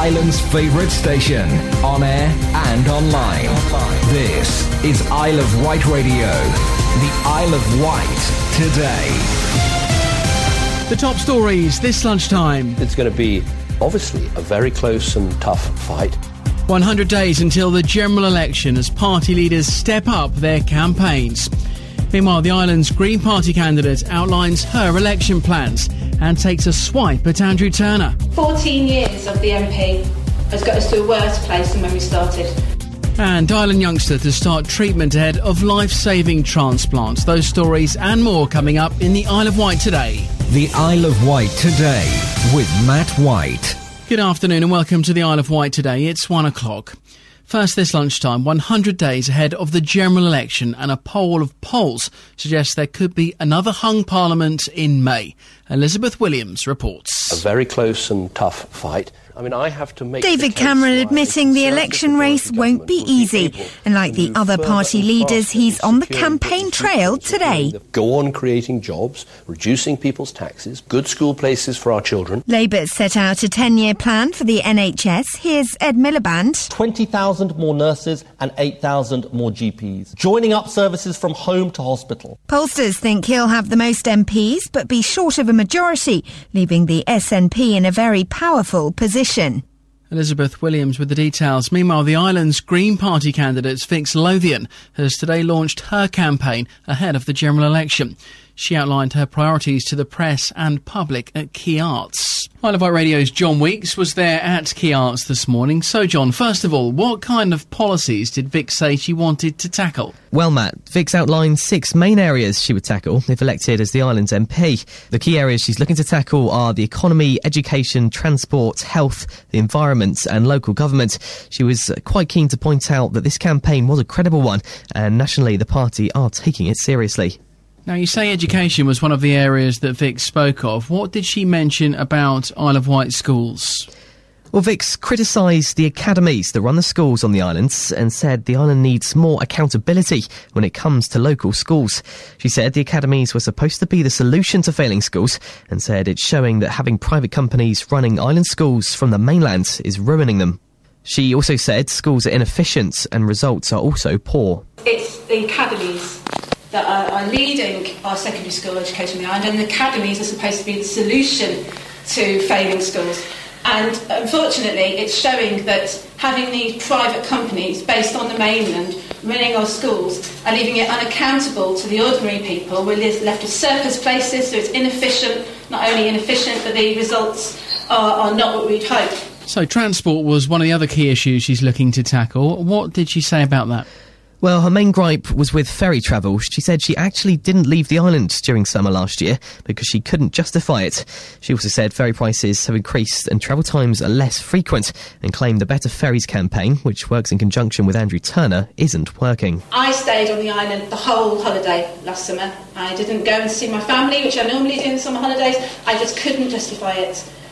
Ireland's favourite station, on air and online. This is Isle of Wight Radio. The Isle of Wight today. The top stories this lunchtime. It's going to be, obviously, a very close and tough fight. 100 days until the general election as party leaders step up their campaigns. Meanwhile, the island's Green Party candidate outlines her election plans and takes a swipe at Andrew Turner. 14 years of the MP has got us to a worse place than when we started. And Island youngster to start treatment ahead of life-saving transplants. Those stories and more coming up in the Isle of Wight today. The Isle of Wight today with Matt White. Good afternoon and welcome to the Isle of Wight today. It's 1 o'clock. First this lunchtime, 100 days ahead of the general election, and a poll of polls suggests there could be another hung parliament in May. Elizabeth Williams reports. A very close and tough fight. I have to make David Cameron admitting the election race won't be easy. And like the other party leaders, he's on the campaign trail today. Go on creating jobs, reducing people's taxes, good school places for our children. Labour's set out a 10-year plan for the NHS. Here's Ed Miliband. 20,000 more nurses and 8,000 more GPs. Joining up services from home to hospital. Pollsters think he'll have the most MPs, but be short of a majority, leaving the SNP in a very powerful position. Elizabeth Williams with the details. Meanwhile, the island's Green Party candidate, Vix Lothian, has today launched her campaign ahead of the general election. She outlined her priorities to the press and public at Key Arts. Isle of Wight Radio's John Weeks was there at Key Arts this morning. So, John, first of all, what kind of policies did Vix say she wanted to tackle? Well, Matt, Vix outlined 6 main areas she would tackle if elected as the island's MP. The key areas she's looking to tackle are the economy, education, transport, health, the environment and local government. She was quite keen to point out that this campaign was a credible one, and nationally the party are taking it seriously. Now, you say education was one of the areas that Vix spoke of. What did she mention about Isle of Wight schools? Well, Vix criticised the academies that run the schools on the islands and said the island needs more accountability when it comes to local schools. She said the academies were supposed to be the solution to failing schools and said it's showing that having private companies running island schools from the mainland is ruining them. She also said schools are inefficient and results are also poor. It's the academies that are leading our secondary school education on the island, and the academies are supposed to be the solution to failing schools. And unfortunately, it's showing that having these private companies based on the mainland running our schools are leaving it unaccountable to the ordinary people. We're left with surplus places, so it's inefficient. Not only inefficient, but the results are not what we'd hope. So transport was one of the other key issues she's looking to tackle. What did she say about that? Well, her main gripe was with ferry travel. She said she actually didn't leave the island during summer last year because she couldn't justify it. She also said ferry prices have increased and travel times are less frequent, and claimed the Better Ferries campaign, which works in conjunction with Andrew Turner, isn't working. I stayed on the island the whole holiday last summer. I didn't go and see my family, which I normally do in the summer holidays. I just couldn't justify it.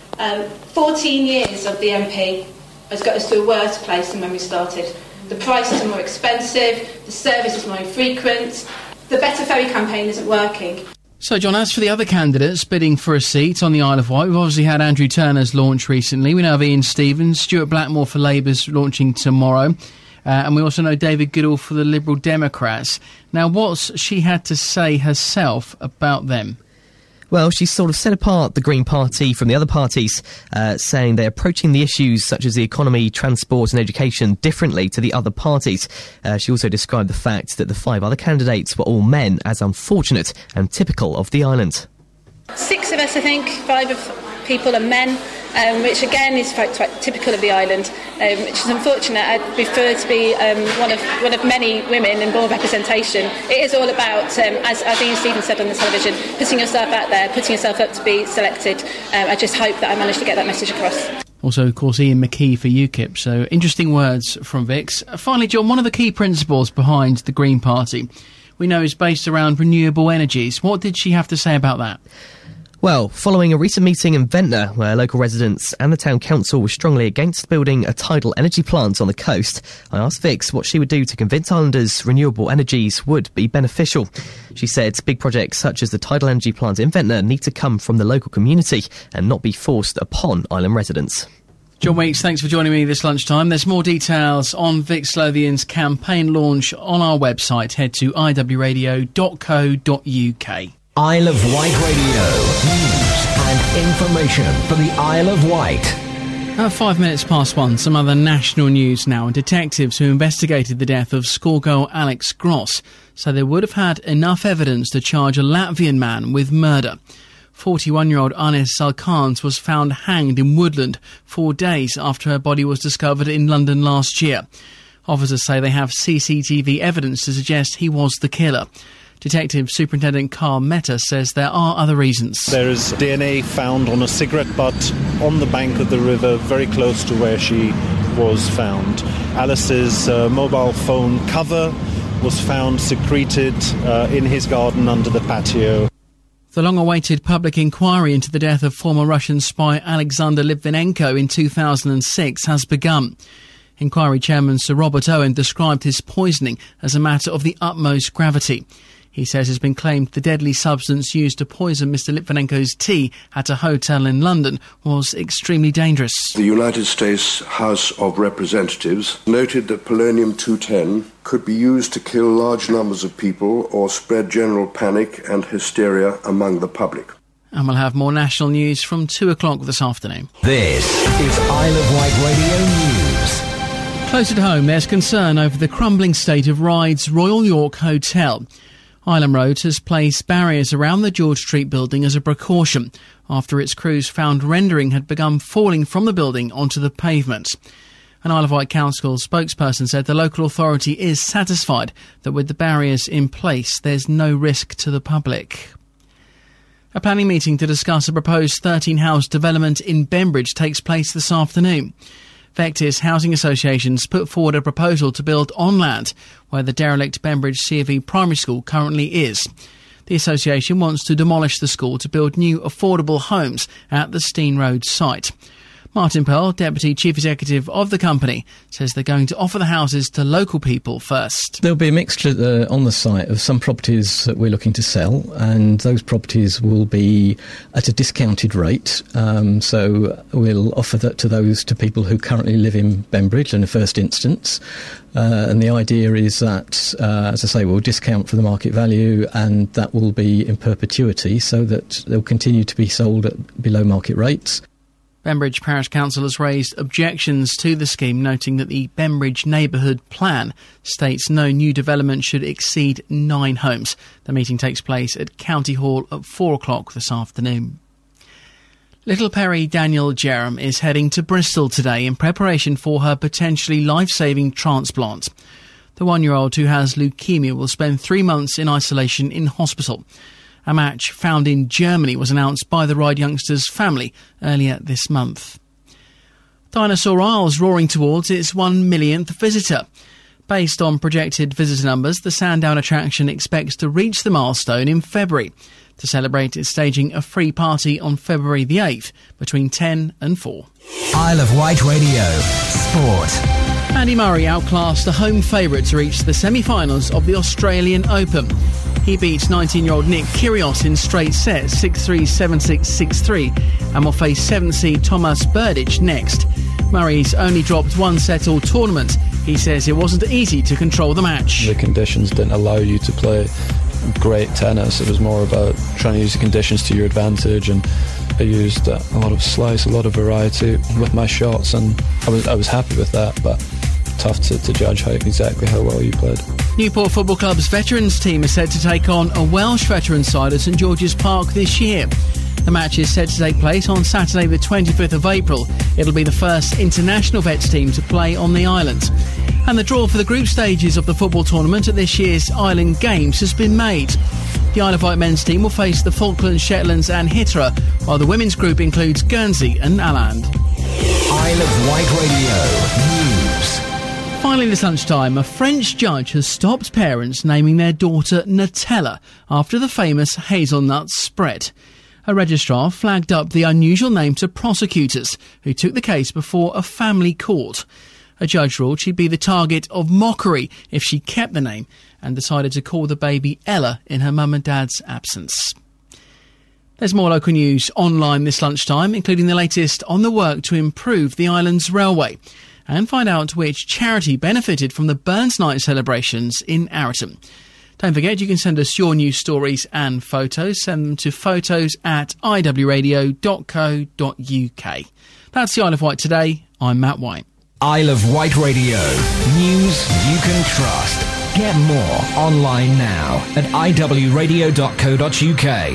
14 years of the MP has got us to a worse place than when we started. The prices are more expensive, the service is more infrequent, the Better Ferry campaign isn't working. So, John, as for the other candidates bidding for a seat on the Isle of Wight, we've obviously had Andrew Turner's launch recently. We know of Ian Stevens, Stuart Blackmore for Labour's launching tomorrow. And we also know David Goodall for the Liberal Democrats. Now, what's she had to say herself about them? Well, she's sort of set apart the Green Party from the other parties, saying they're approaching the issues such as the economy, transport and education differently to the other parties. She also described the fact that the 5 other candidates were all men as unfortunate and typical of the island. 6 of us, I think, 5 of people are men, which again is quite typical of the island, which is unfortunate. I'd prefer to be one of many women in board representation. It is all about, as Ian Stevens said on the television, putting yourself out there, putting yourself up to be selected. I just hope that I managed to get that message across. Also, of course, Ian McKee for UKIP. So, interesting words from Vix. Finally, John, one of the key principles behind the Green Party we know is based around renewable energies. What did she have to say about that? Well, following a recent meeting in Ventnor, where local residents and the town council were strongly against building a tidal energy plant on the coast, I asked Vix what she would do to convince islanders renewable energies would be beneficial. She said big projects such as the tidal energy plant in Ventnor need to come from the local community and not be forced upon island residents. John Weeks, thanks for joining me this lunchtime. There's more details on Vix Lothian's campaign launch on our website. Head to iwradio.co.uk. Isle of Wight Radio. News and information for the Isle of Wight. 5 minutes past 1, some other national news now. Detectives who investigated the death of schoolgirl Alex Gross say they would have had enough evidence to charge a Latvian man with murder. 41-year-old Ines Salkans was found hanged in Woodland 4 days after her body was discovered in London last year. Officers say they have CCTV evidence to suggest he was the killer. Detective Superintendent Carl Meta says there are other reasons. There is DNA found on a cigarette butt on the bank of the river, very close to where she was found. Alice's mobile phone cover was found secreted in his garden under the patio. The long-awaited public inquiry into the death of former Russian spy Alexander Litvinenko in 2006 has begun. Inquiry Chairman Sir Robert Owen described his poisoning as a matter of the utmost gravity. He says it's been claimed the deadly substance used to poison Mr. Litvinenko's tea at a hotel in London was extremely dangerous. The United States House of Representatives noted that polonium-210 could be used to kill large numbers of people or spread general panic and hysteria among the public. And we'll have more national news from 2 o'clock this afternoon. This is Isle of Wight Radio News. Close at home, there's concern over the crumbling state of Ryde's Royal York Hotel. Island Road has placed barriers around the George Street building as a precaution after its crews found rendering had begun falling from the building onto the pavement. An Isle of Wight Council spokesperson said the local authority is satisfied that with the barriers in place there's no risk to the public. A planning meeting to discuss a proposed 13-house development in Bembridge takes place this afternoon. Vectis Housing Associations put forward a proposal to build on land where the derelict Bembridge CFE primary school currently is. The association wants to demolish the school to build new affordable homes at the Steen Road site. Martin Pearl, Deputy Chief Executive of the company, says they're going to offer the houses to local people first. There'll be a mixture on the site of some properties that we're looking to sell, and those properties will be at a discounted rate. So we'll offer that to people who currently live in Bembridge in the first instance. And the idea is that, as I say, we'll discount for the market value, and that will be in perpetuity so that they'll continue to be sold at below market rates. Bembridge Parish Council has raised objections to the scheme, noting that the Bembridge Neighbourhood Plan states no new development should exceed 9 homes. The meeting takes place at County Hall at 4 o'clock this afternoon. Little Perry Daniel Jerram is heading to Bristol today in preparation for her potentially life-saving transplant. The 1-year-old who has leukemia will spend 3 months in isolation in hospital. A match found in Germany was announced by the Ryde youngster's family earlier this month. Dinosaur Isle's roaring towards its 1 millionth visitor. Based on projected visitor numbers, the Sandown attraction expects to reach the milestone in February. To celebrate, it's staging a free party on February the 8th between 10 and 4. Isle of Wight Radio. Sport. Andy Murray outclassed the home favourite to reach the semi-finals of the Australian Open. He beat 19-year-old Nick Kyrgios in straight sets 6-3, 7-6, 6-3 and will face 7th seed Thomas Berdych next. Murray's only dropped one set all tournament. He says it wasn't easy to control the match. The conditions didn't allow you to play great tennis. It was more about trying to use the conditions to your advantage, and I used a lot of slice, a lot of variety with my shots, and I was happy with that, but tough to judge exactly how well you played. Newport Football Club's veterans team is set to take on a Welsh veteran side at St George's Park this year. The match is set to take place on Saturday the 25th of April. It'll be the first international vets team to play on the island. And the draw for the group stages of the football tournament at this year's Island Games has been made. The Isle of Wight men's team will face the Falklands, Shetlands and Hitra, while the women's group includes Guernsey and Åland. Isle of Wight Radio News. Finally this lunchtime, a French judge has stopped parents naming their daughter Nutella after the famous hazelnut spread. A registrar flagged up the unusual name to prosecutors, who took the case before a family court. A judge ruled she'd be the target of mockery if she kept the name, and decided to call the baby Ella in her mum and dad's absence. There's more local news online this lunchtime, including the latest on the work to improve the island's railway. And find out which charity benefited from the Burns Night celebrations in Arraton. Don't forget, you can send us your news stories and photos. Send them to photos@iwradio.co.uk. That's the Isle of Wight today. I'm Matt White. Isle of Wight Radio. News you can trust. Get more online now at iwradio.co.uk.